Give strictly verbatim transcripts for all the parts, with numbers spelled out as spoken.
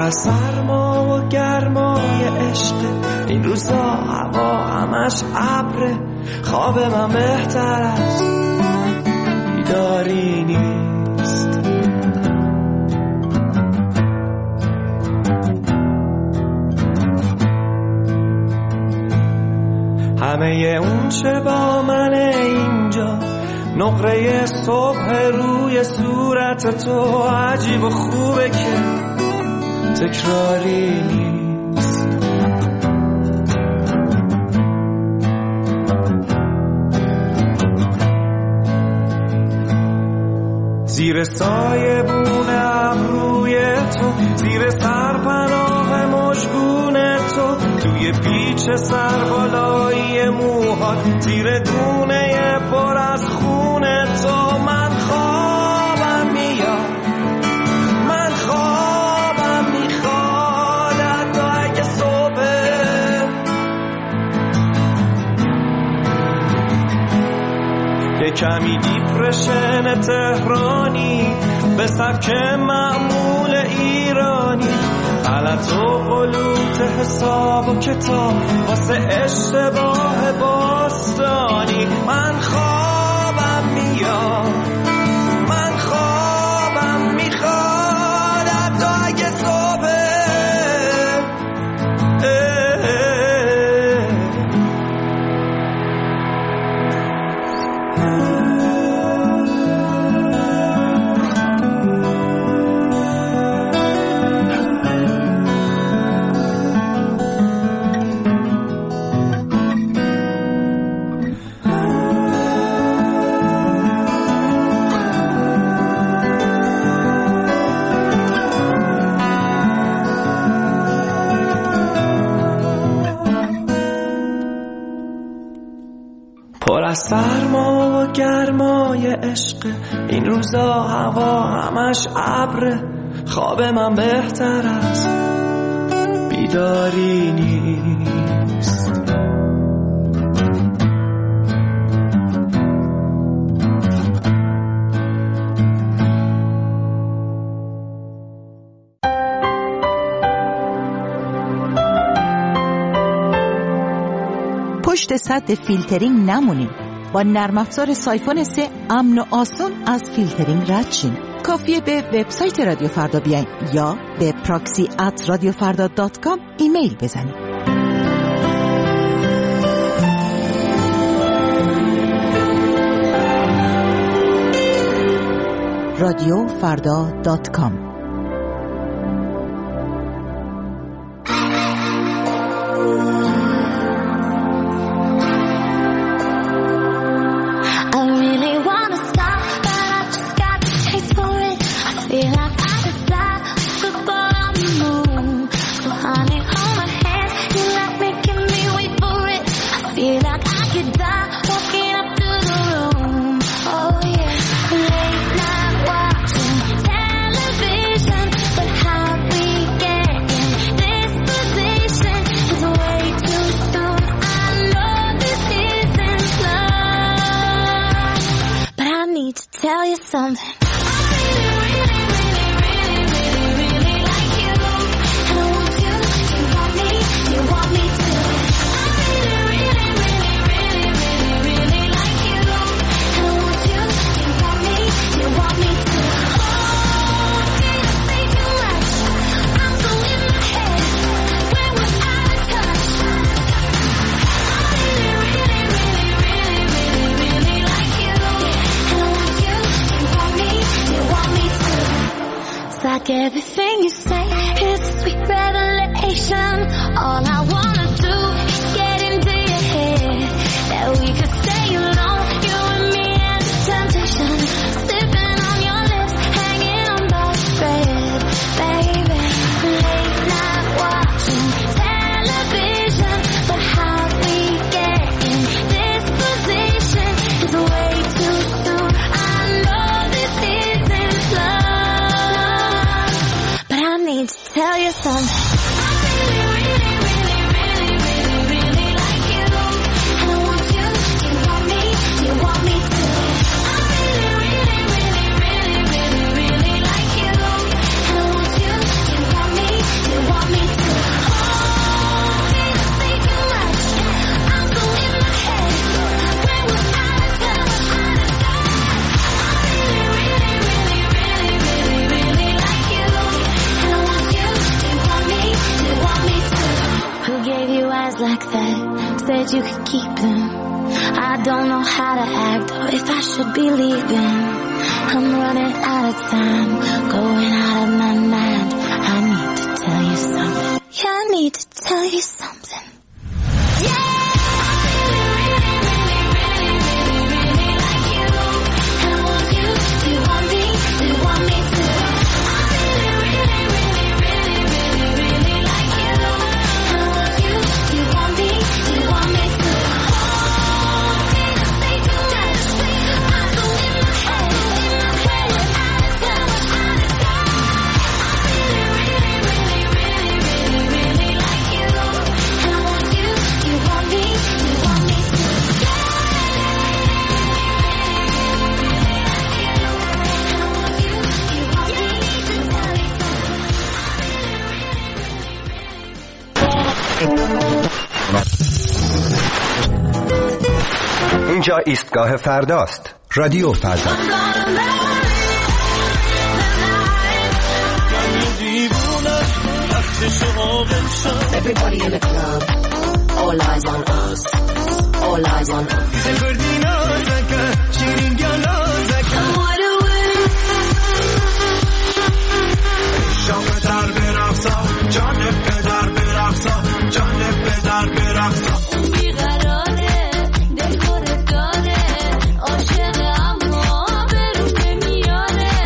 از سرما و گرمای عشق، این روزا هوا همش ابره، خواب من بهتر از بیداری نیست. همه اون چه با من اینجا، نقره صبح روی صورت تو عجیب و خوبه که تکراری نیست. زیر سایه بون ابروی تو، زیر سرپناه مژگون تو، توی پیچ سربالایی موهات، زیر دونه پر از خون تو، من خوابم میاد، من خوابم میخواد حتی اگه صبح یه کمی دیپرشن تهرانی به سبک معمول ایرانی، غلط و غلوط حساب و کتاب واسه اشتباه باستانی. من خوابم میاد، من خوابم میخواد حتی اگه صبح سرما و گرمای عشق، این روزا هوا همش ابره، خواب من بهتر از بیداری نیست. پشت سد فیلترینگ نمونید. با نرم افزار سایفون سه امن و آسون از فیلترینگ رد شین. کافیه به وبسایت رادیو فردا بیاین یا به پراکسی ات رادیو فردا دات کام ایمیل بزنید. رادیو فردا دات کام. Like everything you say is a sweet revelation. All I wanna do is get into your head, that we could stay alone, you and me and the temptation, sipping on your lips, hanging on by a thread, baby. Late night watching television, but how we get in this position is way too soon. I know this isn't love, but I need to tell you something. I really, really, really, really, really, really like you, and I want you to want me, you want me too. I really, really, really, really, really, really like you, and I want you to want me, said you could keep them. I don't know how to act or if I should be leaving. I'm running out of time, going out of my mind. I need to tell you something. Yeah, I need to tell you something. Yeah! اینجا ایستگاه فرداست. رادیو فردا. Everybody in the club, all eyes on us, all eyes on us. شام در برقصا، جان پدر برقصا، جان پدر برقصا. بیقراره، دلخور داره، عاشق اما برون نمیاره.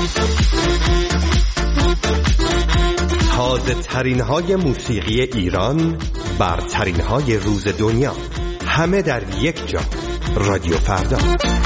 تازه ترین های موسیقی ایران، برترین های روز دنیا، همه در یک جا. رادیو فردا.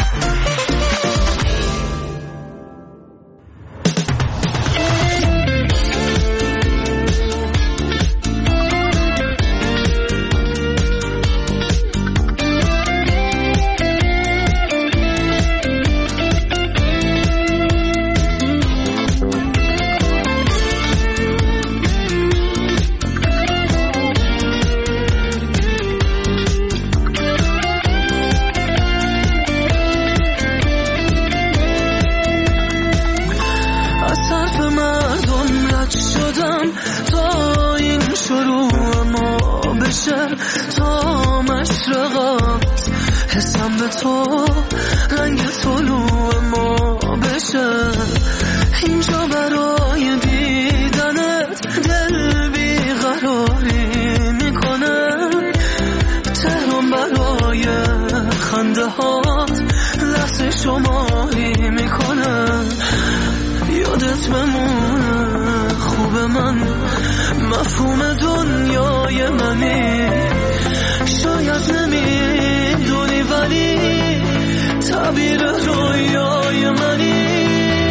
تا مشرقات حسم به تو رنگ طلوع ما بشه. اینجا برای دیدنت دل بیقراری میکنه. تهران برای خنده هات لحظه شماری میکنه. یادت بمونه خوب من، مفهوم دنیای منی. شاید نمیدونی ولی تعبیر رویای منی.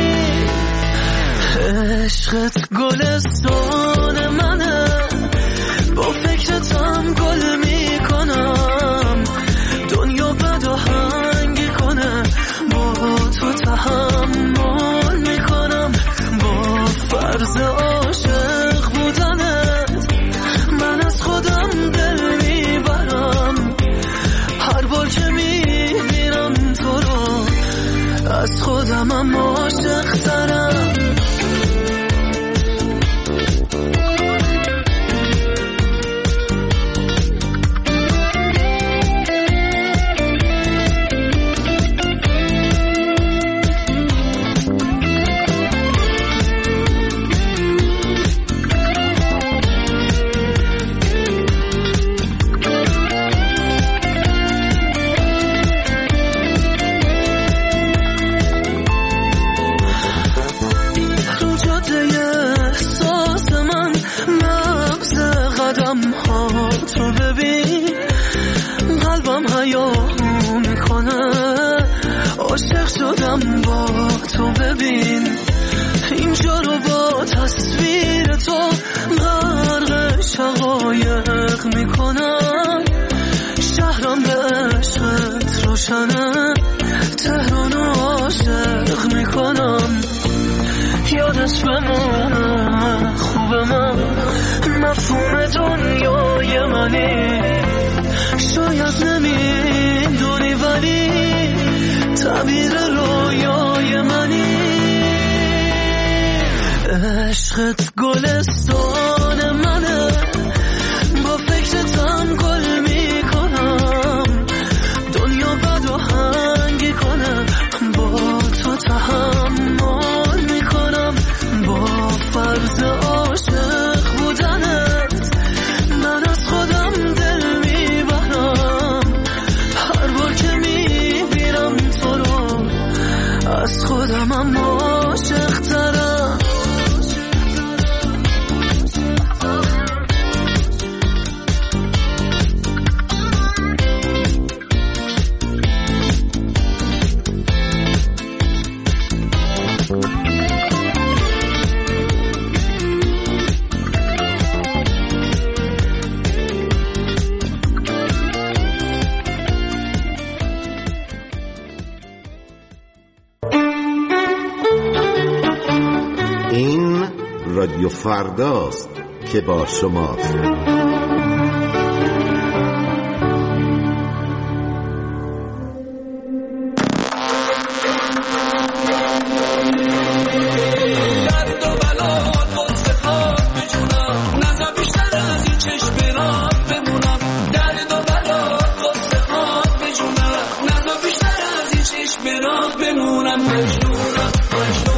عشقت گلستان منه، با فکرتم گل میکنم. دنیا بد و هنگی کنه، با تو تحمل میکنم. با فرض عاشق بودنت من از خودم دل میبرم. هر بار که میبینم تو رو از خودمم عاشق ترم. تو ببین قلبم حیاهو میکنه. عاشق شدم با تو ببین. اینجا رو با تصویر تو غرق شقایق میکنم. شهرم به عشقت روشنه، تهران عاشق میکنم. یادت بمونه خوب من، مفهوم دنیای منی. شاید نمیدونی ولی تعبیر رویای منی. عشقت گلستان منه، با فکرتم گل میکنم. ازم اما عاشق ترم. رادیو فرداست که با شماست. درد و بلات مستخواد بجونم، نزا بیشتر از این چشم برات بمونم. درد و بلات مستخواد بجونم، نزا بیشتر از این چشم برات بمونم. مجنونم مجنونم